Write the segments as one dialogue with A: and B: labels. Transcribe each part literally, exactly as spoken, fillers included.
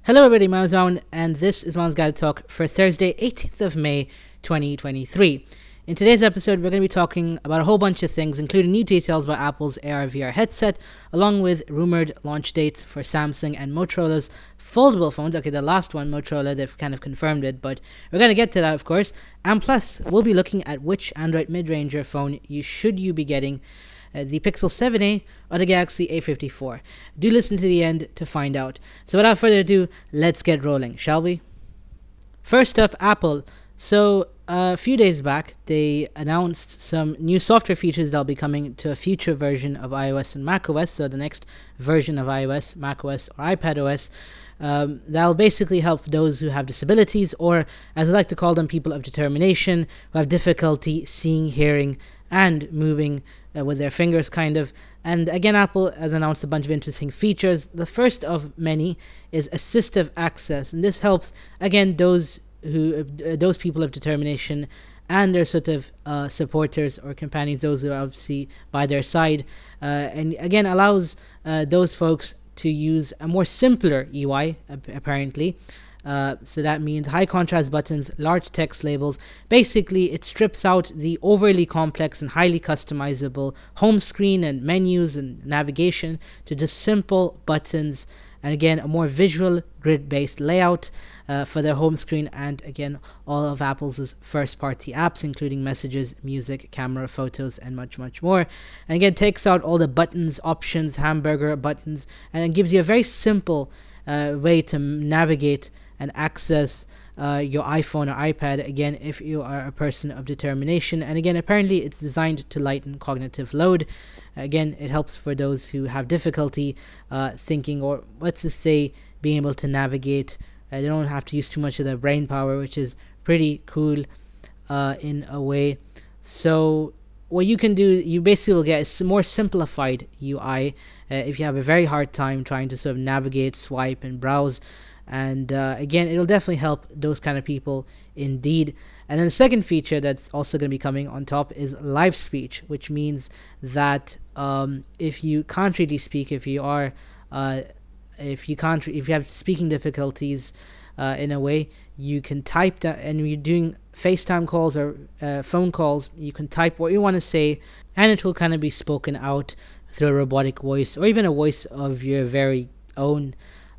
A: Hello everybody, my name is Moun, and this is Moun's Guide Talk for Thursday, eighteenth of May, twenty twenty-three. In today's episode, we're going to be talking about a whole bunch of things, including new details about Apple's A R V R headset, along with rumored launch dates for Samsung and Motorola's foldable phones. Okay, the last one, Motorola, they've kind of confirmed it, but we're going to get to that, of course. And plus, we'll be looking at which Android mid-ranger phone you should you be getting, uh, the Pixel seven a or the Galaxy A fifty-four. Do listen to the end to find out. So without further ado, let's get rolling, shall we? First up, Apple. So a few days back, they announced some new software features that'll be coming to a future version of iOS and macOS. So the next version of iOS, macOS, or iPadOS. Um, that'll basically help those who have disabilities, or as we like to call them, people of determination, who have difficulty seeing, hearing, and moving uh, with their fingers, kind of. And again, Apple has announced a bunch of interesting features. The first of many is assistive access, and this helps, again, those who uh, those people of determination and their sort of uh, supporters or companions, those who are obviously by their side, uh, and again allows uh, those folks to use a more simpler U I, apparently. Uh, so that means high contrast buttons, large text labels. Basically, it strips out the overly complex and highly customizable home screen and menus and navigation to just simple buttons, and again a more visual grid-based layout uh, for their home screen, and again all of Apple's first-party apps, including messages, music, camera, photos, and much much more. And again, takes out all the buttons, options, hamburger buttons, and it gives you a very simple uh, way to navigate and access uh, your iPhone or iPad, again, if you are a person of determination. And again, apparently it's designed to lighten cognitive load. Again, it helps for those who have difficulty uh, thinking, or let's just say being able to navigate. Uh, they don't have to use too much of their brain power, which is pretty cool uh, in a way. So what you can do, you basically will get a more simplified U I uh, if you have a very hard time trying to sort of navigate, swipe, and browse. And uh, again, it'll definitely help those kind of people indeed. And then the second feature that's also going to be coming on top is live speech, which means that um, if you can't really speak, if you are, uh, if you can't, if you have speaking difficulties uh, in a way, you can type that, and you're doing FaceTime calls or uh, phone calls, you can type what you want to say, and it will kind of be spoken out through a robotic voice, or even a voice of your very own.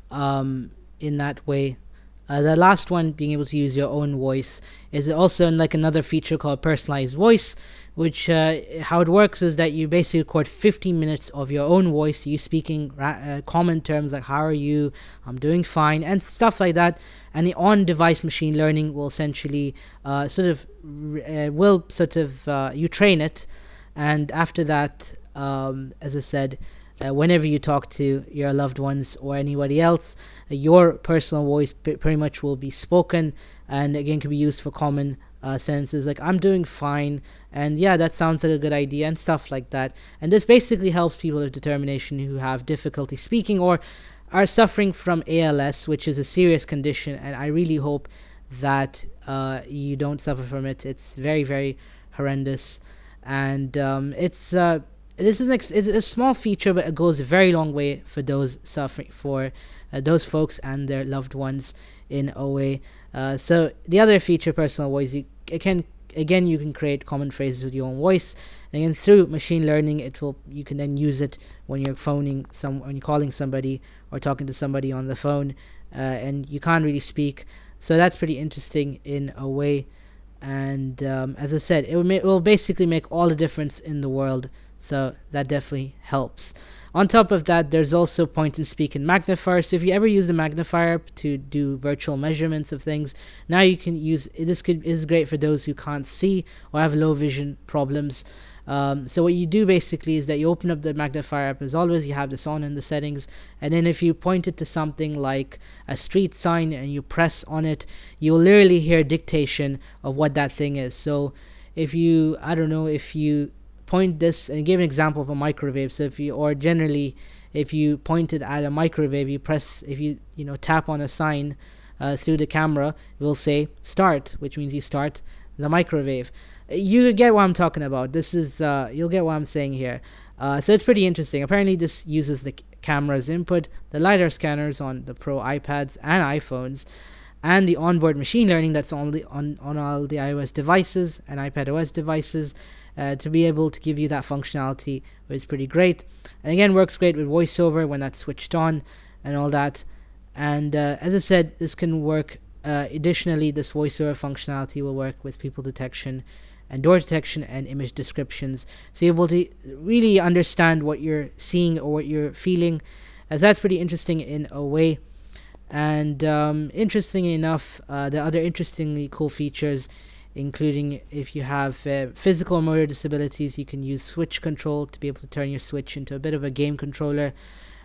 A: Um, in that way. Uh, the last one, being able to use your own voice, is also like another feature called personalized voice, which uh, how it works is that you basically record fifteen minutes of your own voice, you speaking ra- uh, common terms like how are you, I'm doing fine, and stuff like that. And the on-device machine learning will essentially uh, sort of uh, will sort of uh, you train it, and after that, um, as I said, Uh, whenever you talk to your loved ones or anybody else, uh, your personal voice p- pretty much will be spoken, and again can be used for common uh, sentences like I'm doing fine, and yeah, that sounds like a good idea, and stuff like that. And this basically helps people of determination who have difficulty speaking or are suffering from A L S, which is a serious condition, and I really hope that uh, you don't suffer from it. It's very very horrendous, and um, it's uh, this is ex- it's a small feature, but it goes a very long way for those suffering, for uh, those folks and their loved ones in a way. Uh, so the other feature, personal voice, you can again you can create common phrases with your own voice, and then through machine learning, it will you can then use it when you're phoning some, when you're calling somebody or talking to somebody on the phone, uh, and you can't really speak. So that's pretty interesting in a way. And um, as I said, it will, ma- it will basically make all the difference in the world. So that definitely helps. On top of that, there's also point and speak and magnifier. So if you ever use the magnifier to do virtual measurements of things, now you can use it. This could is great for those who can't see or have low vision problems. Um, so what you do basically is that you open up the magnifier app. As always, you have this on in the settings, and then if you point it to something like a street sign and you press on it, you'll literally hear dictation of what that thing is. So if you, I don't know, if you point this and give an example of a microwave, so if you, or generally if you point it at a microwave, you press, if you you know tap on a sign uh, through the camera, it will say start, which means you start the microwave. You get what I'm talking about. This is uh, you'll get what I'm saying here. Uh, so it's pretty interesting. Apparently this uses the cameras input, the LiDAR scanners on the Pro iPads and iPhones, and the onboard machine learning that's on the on, on all the iOS devices and iPadOS devices uh, to be able to give you that functionality, which is pretty great. And again, works great with VoiceOver when that's switched on and all that. And uh, as I said, this can work. Uh, additionally, this VoiceOver functionality will work with people detection and door detection and image descriptions, so you're able to really understand what you're seeing or what you're feeling, as that's pretty interesting in a way. And um, interestingly enough, uh, the other interestingly cool features, including if you have uh, physical or motor disabilities, you can use switch control to be able to turn your switch into a bit of a game controller.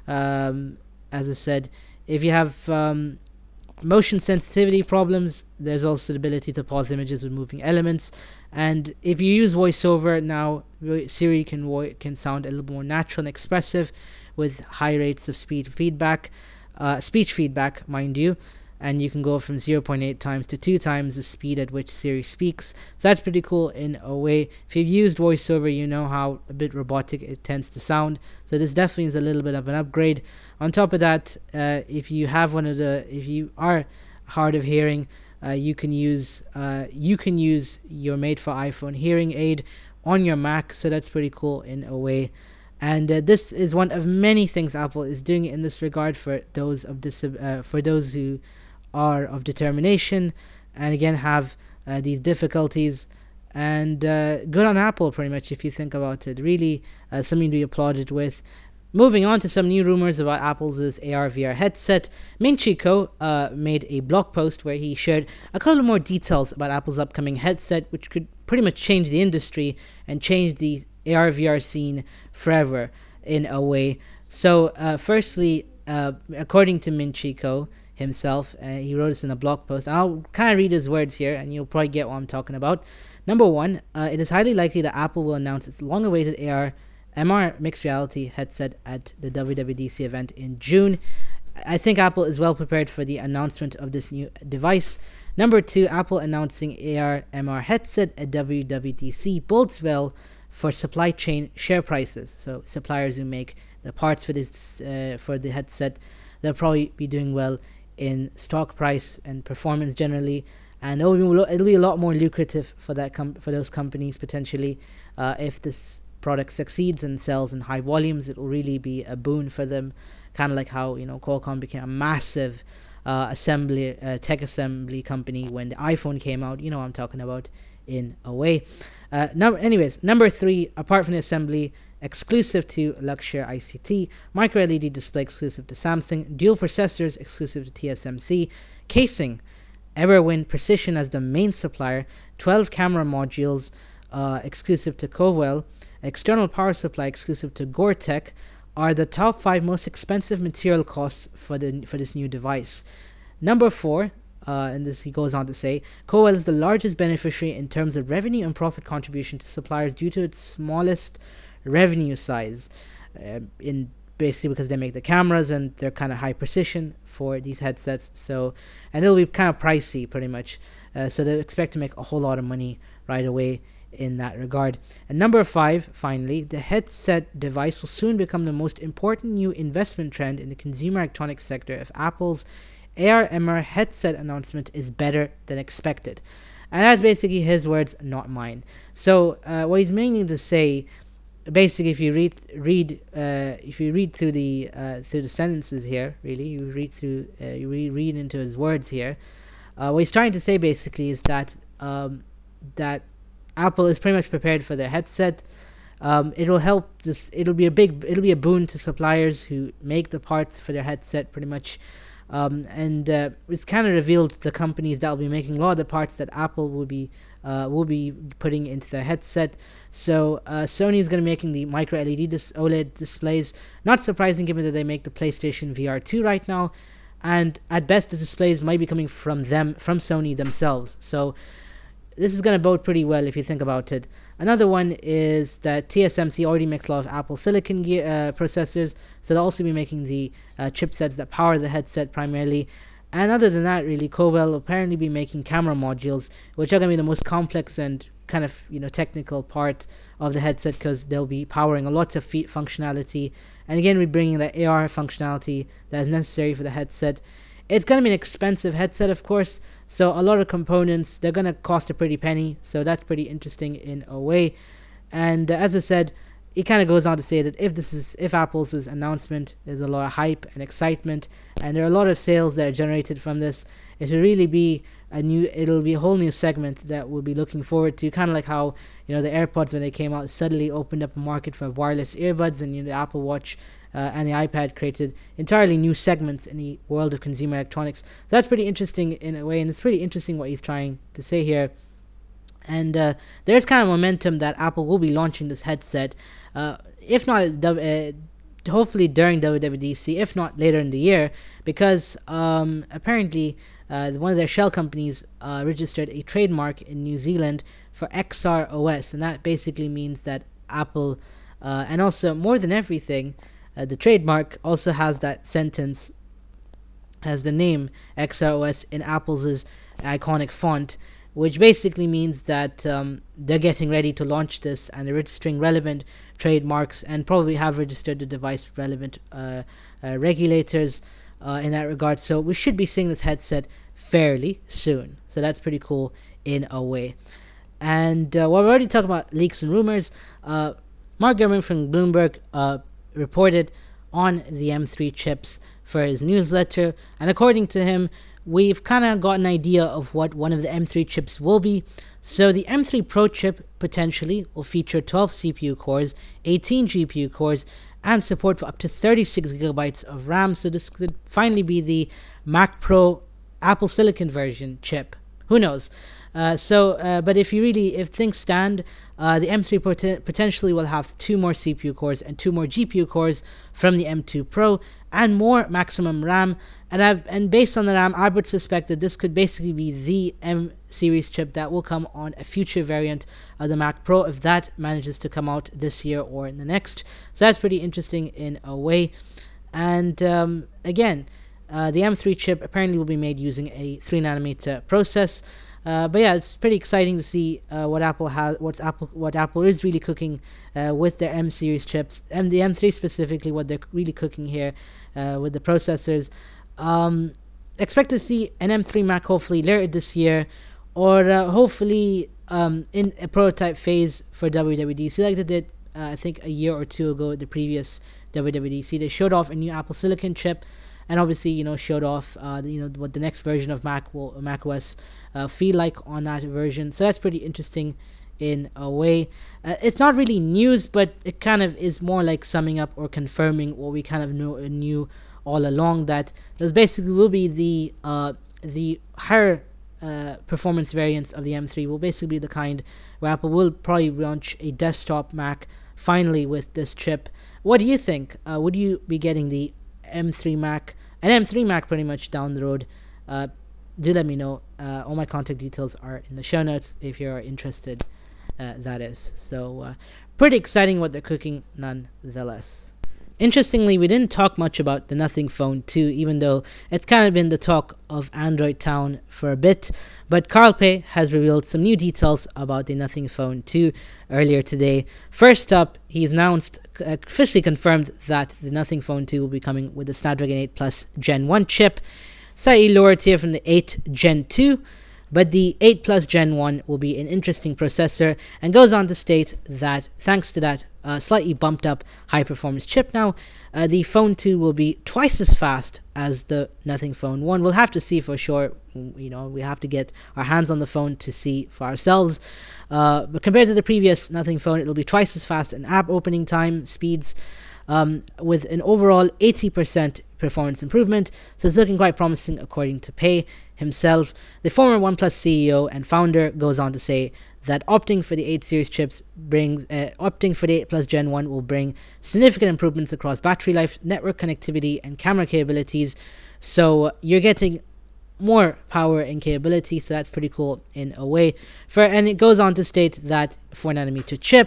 A: Um, as I said, if you have um, motion sensitivity problems, there's also the ability to pause images with moving elements. And if you use VoiceOver now, Siri can vo- can sound a little more natural and expressive with high rates of speed feedback, uh, speech feedback, mind you. And you can go from zero point eight times to two times the speed at which Siri speaks. So that's pretty cool in a way. If you've used VoiceOver, you know how a bit robotic it tends to sound. So this definitely is a little bit of an upgrade. On top of that, uh, if you have one of the, if you are hard of hearing, uh, you can use uh, you can use your made for iPhone hearing aid on your Mac. So that's pretty cool in a way. And uh, this is one of many things Apple is doing in this regard for those of dis- uh, for those who are of determination and again have uh, these difficulties. And uh, good on Apple, pretty much, if you think about it. Really uh, something to be applauded with. Moving on to some new rumors about Apple's A R V R headset, Ming Chi Kuo uh, made a blog post where he shared a couple more details about Apple's upcoming headset, which could pretty much change the industry and change the A R V R scene forever in a way. So uh, firstly, uh, according to Ming Chi Kuo himself, uh, he wrote this in a blog post. I'll kind of read his words here and you'll probably get what I'm talking about. Number one, uh, it is highly likely that Apple will announce its long-awaited A R M R mixed reality headset at the W W D C event in June. I think Apple is well prepared for the announcement of this new device. Number two, Apple announcing A R M R headset at W W D C bodes well for supply chain share prices. So suppliers who make the parts for this uh, for the headset, they'll probably be doing well in stock price and performance generally, and it'll be, it'll be a lot more lucrative for that com- for those companies potentially uh, if this product succeeds and sells in high volumes. It will really be a boon for them, kind of like how, you know, Qualcomm became a massive uh, assembly uh, tech assembly company when the iPhone came out. You know what I'm talking about in a way. Uh, number, anyways, number three, apart from the assembly, exclusive to Luxshare I C T, micro L E D display exclusive to Samsung, dual processors exclusive to T S M C, casing, Everwin Precision as the main supplier, twelve camera modules uh, exclusive to Cowell, external power supply exclusive to Gore-Tex are the top five most expensive material costs for the for this new device. Number four, uh, and this he goes on to say, Cowell is the largest beneficiary in terms of revenue and profit contribution to suppliers due to its smallest revenue size, uh, in basically because they make the cameras and they're kind of high precision for these headsets. So, and it'll be kind of pricey pretty much. Uh, so they expect to make a whole lot of money right away in that regard. And number five, finally, the headset device will soon become the most important new investment trend in the consumer electronics sector if Apple's A R M R headset announcement is better than expected. And that's basically his words, not mine. So uh, what he's meaning to say, basically, if you read read uh, if you read through the uh, through the sentences here, really, you read through uh, you re- read into his words here. Uh, what he's trying to say basically is that um, that Apple is pretty much prepared for their headset. Um, it'll help this. It'll be a big. It'll be a boon to suppliers who make the parts for their headset, pretty much. Um, and uh, it's kind of revealed the companies that will be making a lot of the parts that Apple will be uh, will be putting into their headset. So uh, Sony is going to be making the micro L E D dis- OLED displays. Not surprising given that they make the PlayStation V R two right now, and at best the displays might be coming from them, from Sony themselves. So this is going to bode pretty well if you think about it. Another one is that T S M C already makes a lot of Apple Silicon gear, uh, processors, so they'll also be making the uh, chipsets that power the headset primarily. And other than that, really, Cowell will apparently be making camera modules, which are going to be the most complex and kind of, you know, technical part of the headset, because they'll be powering a lot of feet functionality, and again we're bringing the A R functionality that is necessary for the headset. It's going to be an expensive headset, of course, so a lot of components, they're going to cost a pretty penny, so that's pretty interesting in a way. And uh, as I said, it kind of goes on to say that if this is if Apple's announcement, there's a lot of hype and excitement, and there are a lot of sales that are generated from this. It will really be a new, it'll be a whole new segment that we'll be looking forward to. Kind of like how, you know, the AirPods, when they came out, suddenly opened up a market for wireless earbuds, and, you know, the Apple Watch uh, and the iPad created entirely new segments in the world of consumer electronics. So that's pretty interesting in a way, and it's pretty interesting what he's trying to say here. And uh, there's kind of momentum that Apple will be launching this headset, uh, if not uh, hopefully during W W D C, if not later in the year, because um, apparently uh, one of their shell companies uh, registered a trademark in New Zealand for X R O S, and that basically means that Apple, uh, and also more than everything, uh, the trademark also has that sentence, has the name X R O S in Apple's iconic font, which basically means that um, they're getting ready to launch this, and they're registering relevant trademarks, and probably have registered the device with relevant uh, uh, regulators uh, in that regard. So we should be seeing this headset fairly soon. So that's pretty cool in a way. And uh, while we're already talking about leaks and rumors, uh, Mark Gurman from Bloomberg uh, reported on the M three chips for his newsletter, and according to him, we've kind of got an idea of what one of the M three chips will be. So the M three Pro chip potentially will feature twelve C P U cores, eighteen G P U cores, and support for up to thirty-six gigabytes of RAM. So this could finally be the Mac Pro Apple Silicon version chip. Who knows? Uh, so, uh, but if you really, if things stand, uh, the M three pot- potentially will have two more C P U cores and two more G P U cores from the M two Pro, and more maximum RAM. And I've, and based on the RAM, I would suspect that this could basically be the M series chip that will come on a future variant of the Mac Pro, if that manages to come out this year or in the next. So that's pretty interesting in a way. And um, again, uh, the M three chip apparently will be made using a three nanometer process. Uh, but yeah, it's pretty exciting to see uh, what Apple has, what Apple, what Apple is really cooking uh, with their M series chips, and the M three specifically, what they're really cooking here uh, with the processors. Um, expect to see an M three Mac hopefully later this year, or uh, hopefully um, in a prototype phase for W W D C, like they did uh, I think a year or two ago at the previous W W D C. They showed off a new Apple Silicon chip, and obviously, you know, showed off, uh, you know, what the next version of Mac will, Mac O S uh, feel like on that version. So that's pretty interesting in a way. Uh, it's not really news, but it kind of is more like summing up or confirming what we kind of know, knew all along, that this basically will be the uh, the higher uh, performance variants of the M three will basically be the kind where Apple will probably launch a desktop Mac finally with this chip. What do you think? Uh, would you be getting the M three Mac, an M three Mac pretty much down the road? Uh, do let me know. Uh, all my contact details are in the show notes if you're interested, uh, that is. So uh, pretty exciting what they're cooking nonetheless. Interestingly, we didn't talk much about the Nothing Phone two, even though it's kind of been the talk of Android Town for a bit. But Carl Pei has revealed some new details about the Nothing Phone two earlier today. First up, he's announced, uh, officially confirmed that the Nothing Phone two will be coming with the Snapdragon eight Plus Gen one chip, slightly lower tier from the eight Gen two. But the eight Plus Gen one will be an interesting processor, and goes on to state that thanks to that uh, slightly bumped up high performance chip now, uh, the Phone two will be twice as fast as the Nothing Phone one. We'll have to see for sure. You know, we have to get our hands on the phone to see for ourselves. Uh, but compared to the previous Nothing Phone, it'll be twice as fast in app opening time, speeds, um, with an overall eighty percent performance improvement. So it's looking quite promising according to Pei himself. The former OnePlus C E O and founder goes on to say that opting for the eight series chips brings uh, opting for the eight Plus Gen one will bring significant improvements across battery life, network connectivity, and camera capabilities. So uh, you're getting more power and capability, so that's pretty cool in a way. For and it goes on to state that four nanometer chip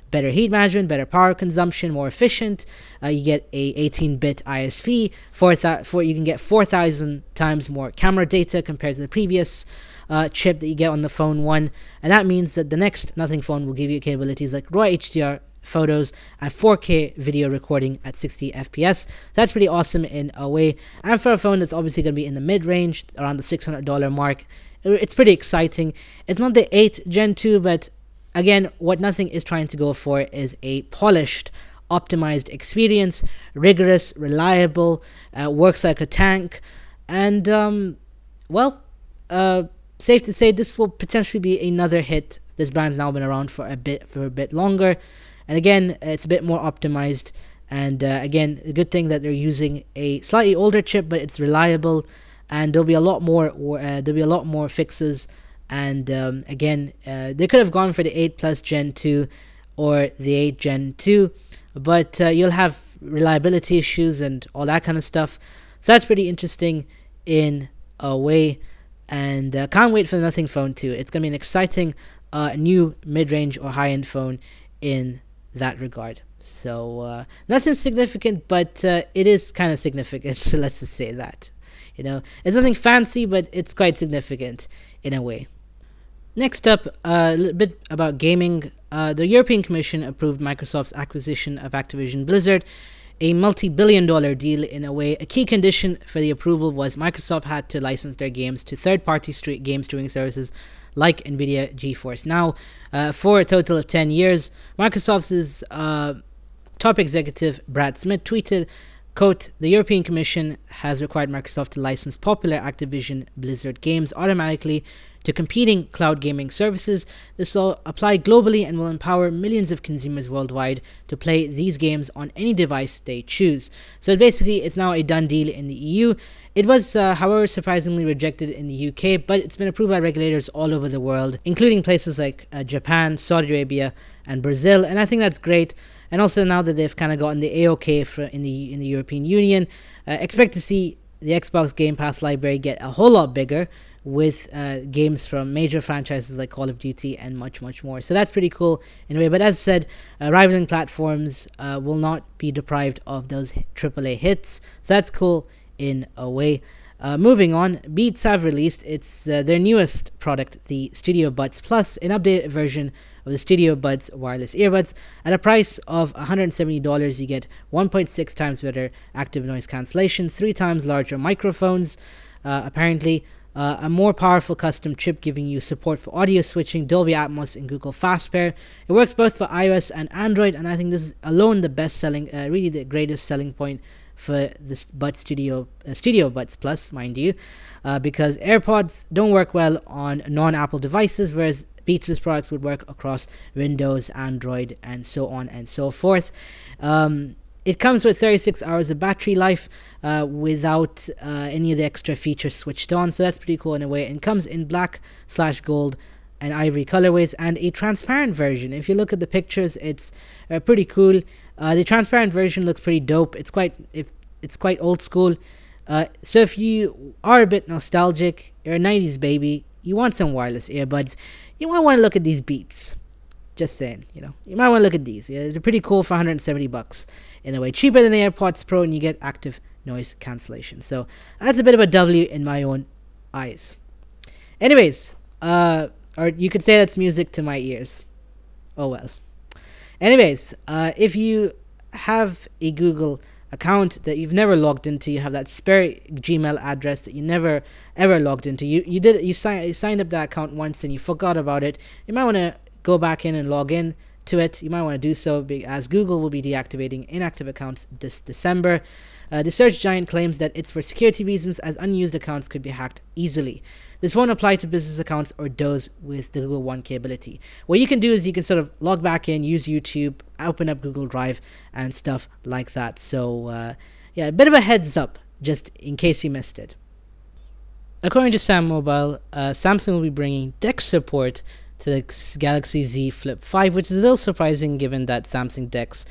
A: better heat management, better power consumption, more efficient. Uh, you get a eighteen-bit I S P. For, th- for you can get four thousand times more camera data compared to the previous uh, chip that you get on the Phone one, and that means that the next Nothing phone will give you capabilities like RAW H D R photos and four K video recording at sixty F P S. So that's pretty awesome in a way, and for a phone that's obviously going to be in the mid-range, around the six hundred dollars mark, it's pretty exciting. It's not the eight Gen two, but again, what Nothing is trying to go for is a polished, optimized experience, rigorous, reliable, uh, works like a tank, and um, well, uh, safe to say this will potentially be another hit. This brand's now been around for a bit for a bit longer, and again, it's a bit more optimized. And uh, again, a good thing that they're using a slightly older chip, but it's reliable, and there'll be a lot more. Uh, there'll be a lot more fixes. And um, again, uh, they could have gone for the eight Plus Gen two or the eight Gen two, but uh, you'll have reliability issues and all that kind of stuff. So that's pretty interesting in a way, and uh, can't wait for the Nothing Phone two. It's going to be an exciting uh, new mid-range or high-end phone in that regard. So uh, nothing significant, but uh, it is kind of significant, so let's just say that. You know, it's nothing fancy, but it's quite significant in a way. Next up, uh, a little bit about gaming. Uh, the European Commission approved Microsoft's acquisition of Activision Blizzard, a multi-billion dollar deal in a way. A key condition for the approval was Microsoft had to license their games to third-party street game streaming services like NVIDIA GeForce Now uh, for a total of ten years. Microsoft's uh, top executive, Brad Smith, tweeted, quote, "The European Commission has required Microsoft to license popular Activision Blizzard games automatically to competing cloud gaming services. This will apply globally and will empower millions of consumers worldwide to play these games on any device they choose." So basically, it's now a done deal in the E U. It was, uh, however, surprisingly rejected in the U K, but it's been approved by regulators all over the world, including places like uh, Japan, Saudi Arabia, and Brazil, and I think that's great. And also now that they've kind of gotten the A O K for in the in the European Union, uh, expect to see the Xbox Game Pass library get a whole lot bigger with uh, games from major franchises like Call of Duty and much, much more. So that's pretty cool in a way. But as I said, uh, rivaling platforms uh, will not be deprived of those triple A hits. So that's cool in a way. Uh, moving on, Beats have released its uh, their newest product, the Studio Buds Plus, an updated version of the Studio Buds wireless earbuds. At a price of one hundred seventy dollars, you get one point six times better active noise cancellation, three times larger microphones, uh, apparently, uh, a more powerful custom chip giving you support for audio switching, Dolby Atmos, and Google Fast Pair. It works both for iOS and Android, and I think this is alone the best selling, uh, really the greatest selling point for this Buds Studio uh, Studio Buds Plus, mind you, uh, because AirPods don't work well on non-Apple devices, whereas Beats' products would work across Windows, Android, and so on and so forth. Um, it comes with thirty-six hours of battery life uh, without uh, any of the extra features switched on, so that's pretty cool in a way. And comes in black slash gold and ivory colorways, and a transparent version. If you look at the pictures, it's uh, pretty cool. Uh, the transparent version looks pretty dope. It's quite if it's quite old school. Uh, so if you are a bit nostalgic, you're a nineties baby, you want some wireless earbuds, you might want to look at these Beats. Just saying, you know, you might want to look at these. Yeah, they're pretty cool for one hundred seventy bucks in a way, cheaper than the AirPods Pro, and you get active noise cancellation. So that's a bit of a W in my own eyes. Anyways, uh. Or you could say that's music to my ears. Oh well. Anyways, uh, if you have a Google account that you've never logged into, you have that spare Gmail address that you never ever logged into. You you did you, sign, you signed up that account once and you forgot about it. You might want to go back in and log in to it. You might want to do so, as Google will be deactivating inactive accounts this December. Uh, the search giant claims that it's for security reasons, as unused accounts could be hacked easily. This won't apply to business accounts or those with the Google One capability. What you can do is you can sort of log back in, use YouTube, open up Google Drive, and stuff like that. So, uh, yeah, a bit of a heads up, just in case you missed it. According to Sam Mobile, uh, Samsung will be bringing DeX support to the Galaxy Z Flip five, which is a little surprising given that Samsung DeX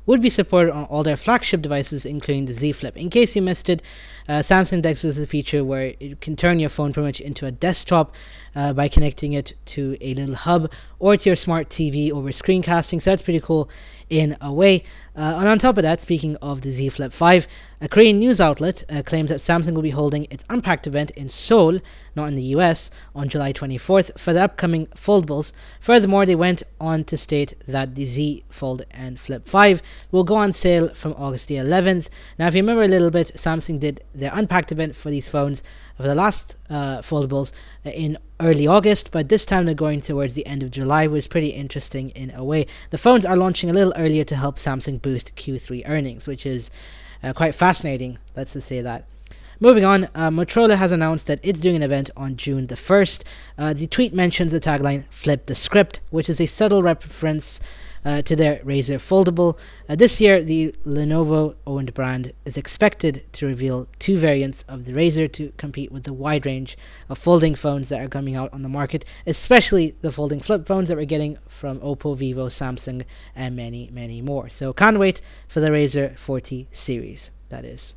A: would be supported on all their flagship devices, including the Z Flip. In case you missed it, uh, Samsung Dex is a feature where you can turn your phone pretty much into a desktop uh, by connecting it to a little hub or to your smart T V over screencasting. So that's pretty cool in a way. Uh, and on top of that, speaking of the Z Flip five, a Korean news outlet uh, claims that Samsung will be holding its Unpacked event in Seoul, not in the U S, on July twenty-fourth for the upcoming foldables. Furthermore, they went on to state that the Z Fold and Flip five will go on sale from August the eleventh. Now, if you remember a little bit, Samsung did their Unpacked event for these phones for the last uh, foldables in early August, but this time they're going towards the end of July, which is pretty interesting in a way. The phones are launching a little earlier to help Samsung boost Q three earnings, which is uh, quite fascinating, let's just say that. Moving on, uh, Motorola has announced that it's doing an event on June the first. Uh, the tweet mentions the tagline, "Flip the Script," which is a subtle reference uh, to their Razr foldable. Uh, this year, the Lenovo-owned brand is expected to reveal two variants of the Razr to compete with the wide range of folding phones that are coming out on the market, especially the folding flip phones that we're getting from Oppo, Vivo, Samsung, and many, many more. So can't wait for the Razr forty series, that is.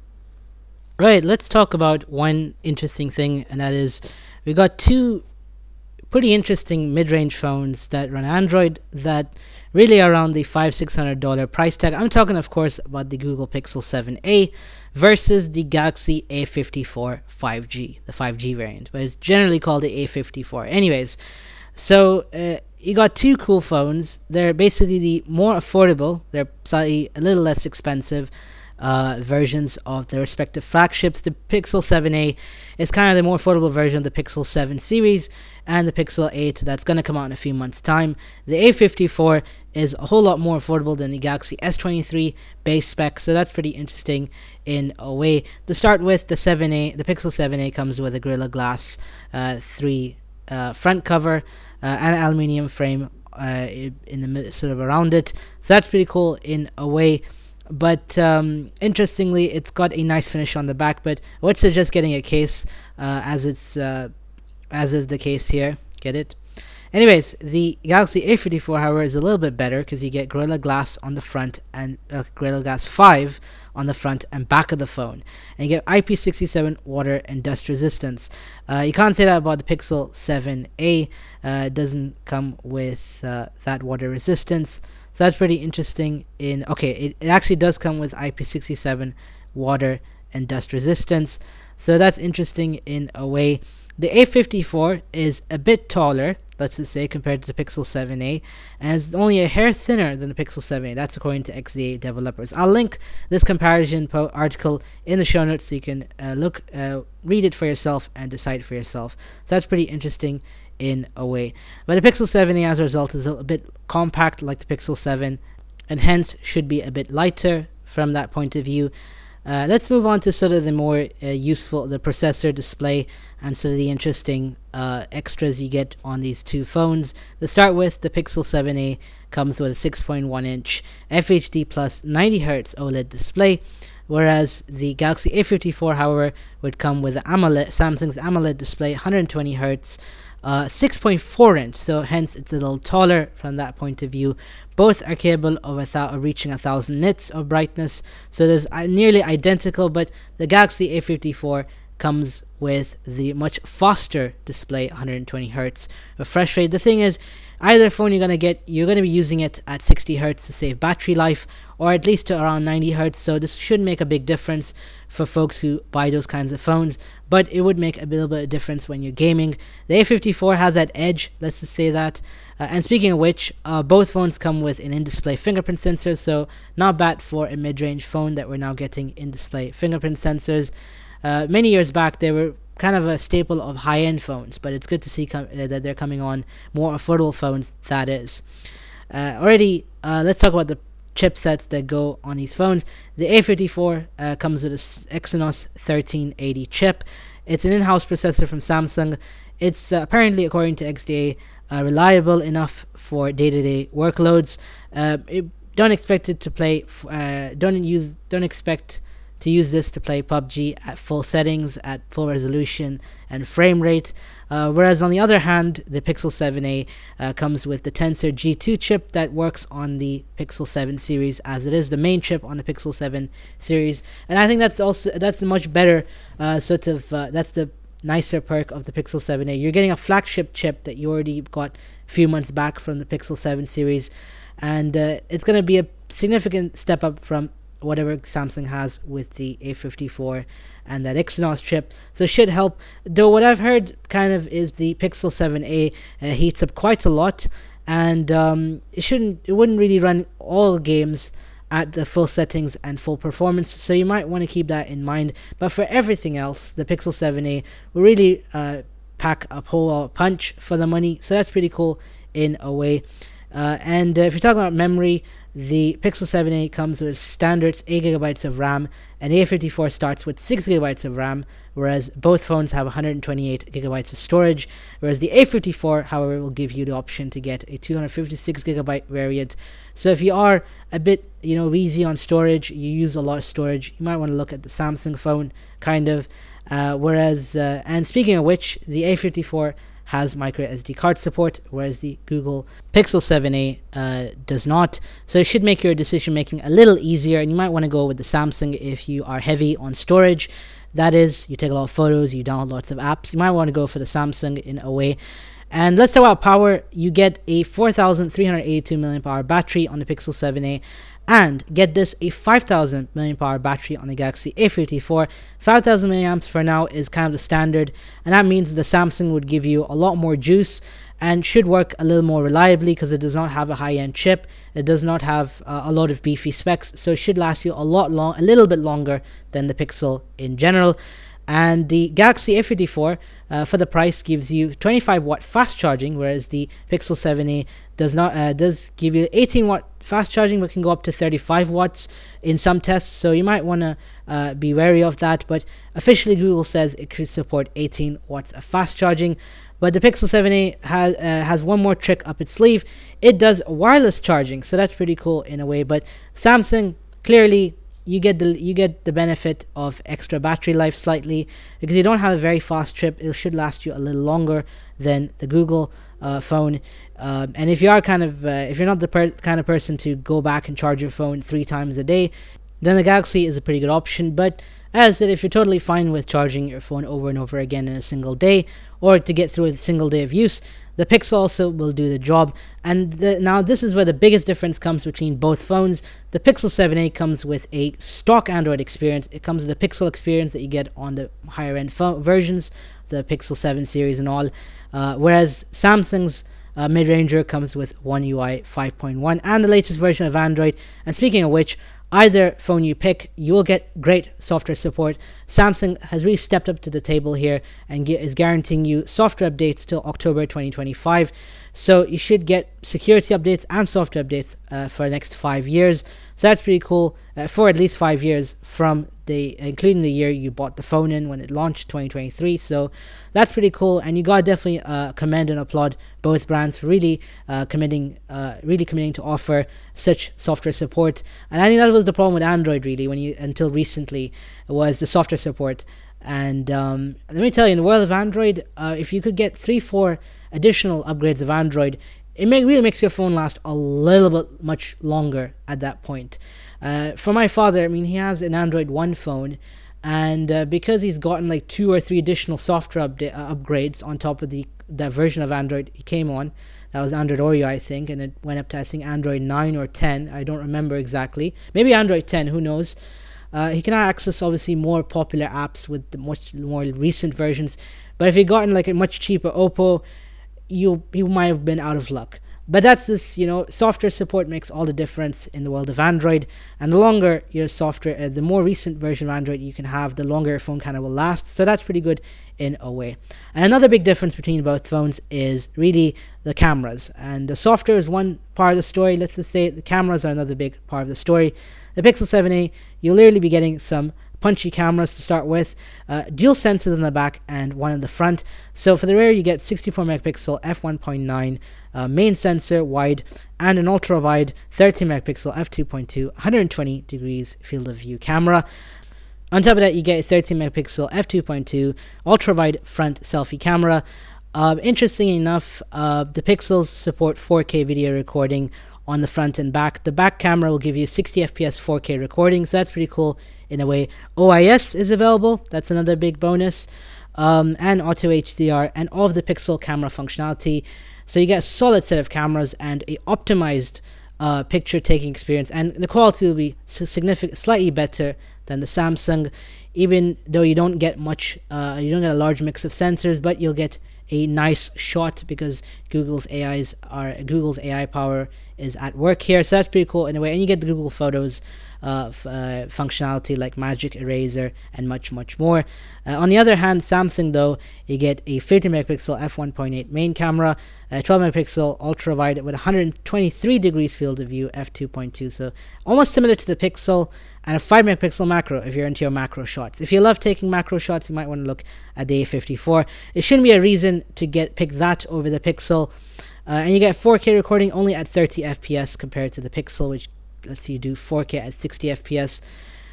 A: Right, let's talk about one interesting thing, and that is we got two pretty interesting mid-range phones that run Android that really are around the five six hundred dollar price tag. I'm talking, of course, about the Google Pixel seven a versus the Galaxy A fifty-four five G, the five G variant, but it's generally called the A fifty-four. Anyways, so uh, you got two cool phones. They're basically the more affordable. They're slightly a little less expensive Uh, versions of the respective flagships. The Pixel seven a is kind of the more affordable version of the Pixel seven series, and the Pixel eight that's going to come out in a few months' time. The A fifty-four is a whole lot more affordable than the Galaxy S twenty-three base spec, so that's pretty interesting in a way. To start with, the seven a, the Pixel seven a comes with a Gorilla Glass uh, three uh, front cover uh, and an aluminium frame uh, in the sort of around it. So that's pretty cool in a way. But um, interestingly, it's got a nice finish on the back. But I would suggest getting a case, uh, as it's uh, as is the case here. Get it? Anyways, the Galaxy A fifty-four, however, is a little bit better because you get Gorilla Glass on the front and uh, Gorilla Glass five on the front and back of the phone, and you get I P six seven water and dust resistance. Uh, you can't say that about the Pixel seven a. Uh, it doesn't come with uh, that water resistance. So that's pretty interesting. In okay, it, it actually does come with I P six seven water and dust resistance. So that's interesting in a way. The A fifty-four is a bit taller, let's just say, compared to the Pixel seven a, and it's only a hair thinner than the Pixel seven a. That's according to X D A developers. I'll link this comparison po- article in the show notes so you can uh, look, uh, read it for yourself and decide for yourself. So that's pretty interesting in a way. But the Pixel seven a, as a result, is a, a bit compact like the Pixel seven, and hence should be a bit lighter from that point of view. Uh, let's move on to sort of the more uh, useful, the processor, display, and sort of the interesting uh, extras you get on these two phones. To start with, the Pixel seven a comes with a six point one inch F H D plus ninety hertz OLED display, whereas the Galaxy A fifty-four, however, would come with the AMOLED, Samsung's AMOLED display, one hundred twenty hertz, uh, six point four inch, so hence it's a little taller from that point of view. Both are capable of, a th- of reaching a thousand nits of brightness, so there's uh, nearly identical, but the Galaxy A fifty-four comes with the much faster display, one hundred twenty hertz refresh rate. The thing is, either phone you're going to get, you're going to be using it at sixty hertz to save battery life, or at least to around ninety hertz, so this should make a big difference for folks who buy those kinds of phones, but it would make a little bit of difference when you're gaming. The A fifty-four has that edge, let's just say that. Uh, and speaking of which, uh, both phones come with an in-display fingerprint sensor, so not bad for a mid-range phone that we're now getting in-display fingerprint sensors. Uh, many years back, they were kind of a staple of high-end phones, but it's good to see com- uh, that they're coming on more affordable phones, that is. Uh, already, uh, let's talk about the chipsets that go on these phones. The A fifty-four uh, comes with a Exynos thirteen eighty chip. It's an in-house processor from Samsung. It's uh, apparently, according to X D A, uh, reliable enough for day-to-day workloads. Uh, it, don't expect it to play. F- uh, don't use. Don't expect to use this to play P U B G at full settings, at full resolution and frame rate. Uh, whereas on the other hand, the Pixel seven a uh, comes with the Tensor G two chip that works on the Pixel seven series, as it is the main chip on the Pixel seven series. And I think that's also that's a much better uh, sort of uh, that's the nicer perk of the Pixel seven a. You're getting a flagship chip that you already got a few months back from the Pixel seven series, and uh, it's going to be a significant step up from whatever Samsung has with the A fifty-four and that Exynos chip, so it should help. Though what I've heard kind of is the Pixel seven a uh, heats up quite a lot, and um, it shouldn't it wouldn't really run all games at the full settings and full performance, so you might want to keep that in mind. But for everything else, the Pixel seven a will really uh, pack a whole punch for the money, so that's pretty cool in a way. Uh, and uh, if you're talking about memory, the Pixel seven a comes with standard eight gigabytes of RAM, and A fifty-four starts with six gigabytes of RAM, whereas both phones have one hundred twenty-eight gigabytes of storage, whereas the A fifty-four, however, will give you the option to get a two hundred fifty-six gigabyte variant. So if you are a bit, you know, easy on storage, you use a lot of storage, you might want to look at the Samsung phone, kind of. Uh, whereas, uh, and speaking of which, the A fifty-four has micro S D card support, whereas the Google Pixel seven a uh, does not. So it should make your decision making a little easier, and you might want to go with the Samsung if you are heavy on storage. That is, you take a lot of photos, you download lots of apps, you might want to go for the Samsung in a way. And let's talk about power. You get a four thousand three hundred eighty-two milliamp hour battery on the Pixel seven a, and get this, a five thousand milliamp hour battery on the Galaxy A fifty-four. five thousand milliamps for now is kind of the standard, and that means the Samsung would give you a lot more juice and should work a little more reliably because it does not have a high-end chip. It does not have uh, a lot of beefy specs, so it should last you a lot long, a little bit longer than the Pixel in general. And the Galaxy A fifty-four uh, for the price gives you twenty-five watt fast charging, whereas the Pixel seven a does not uh, does give you eighteen watt fast charging, but can go up to thirty-five watts in some tests, so you might want to uh, be wary of that. But officially Google says it could support eighteen watts of fast charging. But the Pixel seven a has uh, has one more trick up its sleeve. It does wireless charging, so that's pretty cool in a way. But Samsung, clearly you get the you get the benefit of extra battery life slightly, because you don't have a very fast chip. It should last you a little longer than the Google uh, phone. Um, and if you are kind of uh, if you're not the per- kind of person to go back and charge your phone three times a day, then the Galaxy is a pretty good option. But as I said, if you're totally fine with charging your phone over and over again in a single day, or to get through a single day of use, the Pixel also will do the job. And the, now this is where the biggest difference comes between both phones. The Pixel seven a comes with a stock Android experience. It comes with the Pixel experience that you get on the higher end phone versions, the Pixel seven series and all, uh, whereas Samsung's uh, mid-ranger comes with One U I five point one and the latest version of Android. And speaking of which, either phone you pick, you will get great software support. Samsung has really stepped up to the table here and ge- is guaranteeing you software updates till October twenty twenty-five. So you should get security updates and software updates uh, for the next five years. So that's pretty cool, uh, for at least five years from the, including the year you bought the phone in when it launched, twenty twenty-three. So that's pretty cool, and you gotta definitely uh, commend and applaud both brands for really uh, committing, uh, really committing to offer such software support. And I think that was the problem with Android, really, when you until recently, was the software support. And um, let me tell you, in the world of Android, uh, if you could get three, four additional upgrades of Android, it may, really makes your phone last a little bit much longer at that point. Uh, for my father, I mean, he has an Android One phone, and uh, because he's gotten like two or three additional software upda- uh, upgrades on top of the that version of Android he came on, that was Android Oreo, I think, and it went up to, I think, Android nine or ten, I don't remember exactly, maybe Android ten, who knows. Uh, he can access obviously more popular apps with the much more recent versions, but if he gotten like a much cheaper Oppo, you you might have been out of luck. But that's this, you know, software support makes all the difference in the world of Android. And the longer your software, uh, the more recent version of Android you can have, the longer your phone kind of will last. So that's pretty good in a way. And another big difference between both phones is really the cameras. And the software is one part of the story. Let's just say the cameras are another big part of the story. The Pixel seven a, you'll literally be getting some punchy cameras to start with, uh, dual sensors in the back and one in the front. So for the rear you get sixty-four megapixel f one point nine uh, main sensor wide, and an ultra wide thirty megapixel f two point two one hundred twenty degrees field of view camera. On top of that, you get a thirteen megapixel f two point two ultra-wide front selfie camera. Uh, interestingly enough, uh, the Pixels support four K video recording on the front and back. The back camera will give you sixty F P S four K recording, so that's pretty cool in a way. O I S is available, that's another big bonus, um, and Auto H D R, and all of the Pixel camera functionality. So you get a solid set of cameras and a optimized uh, picture taking experience, and the quality will be significant, slightly better than the Samsung, even though you don't get much, uh, you don't get a large mix of sensors, but you'll get a nice shot because Google's A Is are Google's A I power is at work here, so that's pretty cool in a way. And you get the Google Photos uh, f- uh, functionality like Magic Eraser and much much more. Uh, on the other hand, Samsung though, you get a fifty megapixel f one point eight main camera, a twelve megapixel ultra wide with one hundred twenty-three degrees field of view f two point two, so almost similar to the Pixel, and a five megapixel macro if you're into your macro shots. If you love taking macro shots, you might want to look at the A fifty-four. It shouldn't be a reason to get pick that over the Pixel. Uh, and you get four K recording only at thirty F P S compared to the Pixel, which lets you do four K at sixty F P S.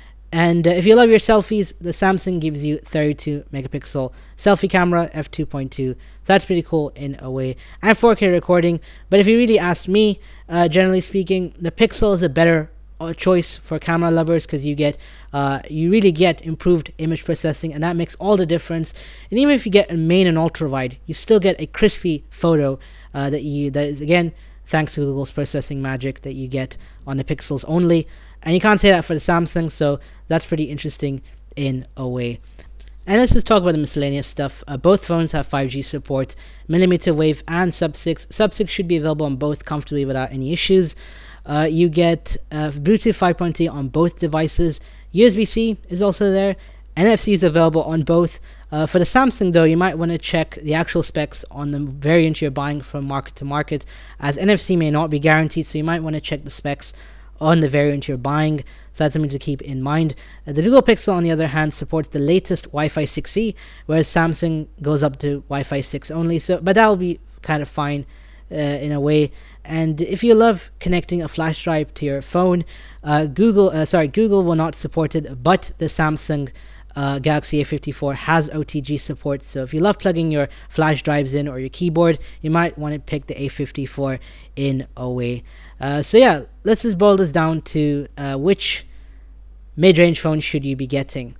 A: And uh, if you love your selfies, the Samsung gives you thirty-two megapixel selfie camera, f two point two. So that's pretty cool in a way. And four K recording. But if you really ask me, uh, generally speaking, the Pixel is a better uh, choice for camera lovers because you get, uh, you really get improved image processing, and that makes all the difference. And even if you get a main and ultra wide, you still get a crispy photo uh, that you that is again thanks to Google's processing magic that you get on the Pixels only. And you can't say that for the Samsung, so that's pretty interesting in a way. And let's just talk about the miscellaneous stuff. Uh, both phones have five G support, millimeter wave and sub six. sub six should be available on both comfortably without any issues. Uh, you get uh, Bluetooth five point oh on both devices. U S B-C is also there. N F C is available on both. Uh, for the Samsung though, you might want to check the actual specs on the variant you're buying from market to market, as N F C may not be guaranteed, so you might want to check the specs on the variant you're buying. So that's something to keep in mind. Uh, the Google Pixel, on the other hand, supports the latest Wi-Fi six E, whereas Samsung goes up to Wi-Fi six only. So, but that'll be kind of fine uh, in a way. And if you love connecting a flash drive to your phone, uh, Google, uh, sorry, Google will not support it, but the Samsung Uh, Galaxy A fifty-four has O T G support, so if you love plugging your flash drives in or your keyboard, you might want to pick the A fifty-four in a way. Uh, so yeah, let's just boil this down to uh, which mid-range phone should you be getting.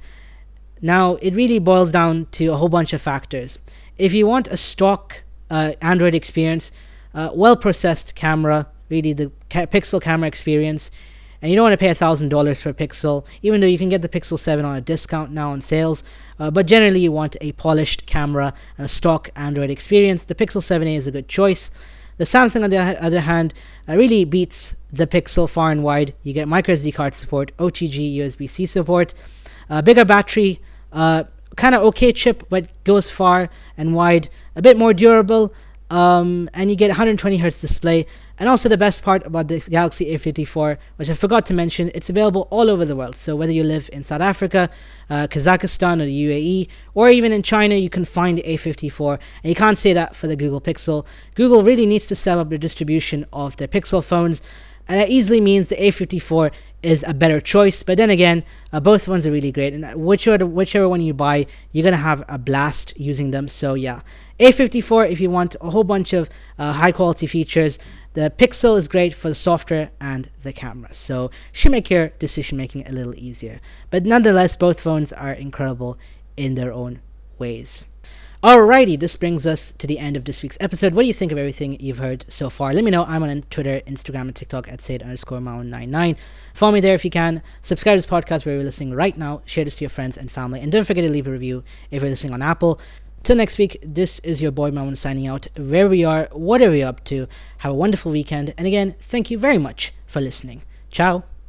A: Now, it really boils down to a whole bunch of factors. If you want a stock uh, Android experience, uh, well-processed camera, really the ca- Pixel camera experience, and you don't want to pay one thousand dollars for a Pixel, even though you can get the Pixel seven on a discount now on sales. Uh, but generally, you want a polished camera and a stock Android experience. The Pixel seven a is a good choice. The Samsung, on the other hand, uh, really beats the Pixel far and wide. You get microSD card support, O T G, U S B-C support, uh, bigger battery, uh, kind of okay chip, but goes far and wide, a bit more durable, um, and you get one hundred twenty hertz display. And also the best part about the Galaxy A fifty-four, which I forgot to mention, it's available all over the world. So whether you live in South Africa, uh, Kazakhstan, or the U A E, or even in China, you can find the A fifty-four. And you can't say that for the Google Pixel. Google really needs to step up the distribution of their Pixel phones, and that easily means the A fifty-four is a better choice. But then again, uh, both ones are really great, and whichever whichever one you buy, you're gonna have a blast using them. So yeah, A fifty-four if you want a whole bunch of uh, high quality features. The Pixel is great for the software and the camera, so should make your decision making a little easier. But nonetheless, both phones are incredible in their own ways. Alrighty, this brings us to the end of this week's episode. What do you think of everything you've heard so far? Let me know. I'm on Twitter, Instagram, and TikTok at Said underscore Maun ninety-nine. Follow me there if you can. Subscribe to this podcast where you're listening right now. Share this to your friends and family. And don't forget to leave a review if you're listening on Apple. Till next week, this is your boy Maun signing out. Where we are, whatever you're up to, have a wonderful weekend. And again, thank you very much for listening. Ciao.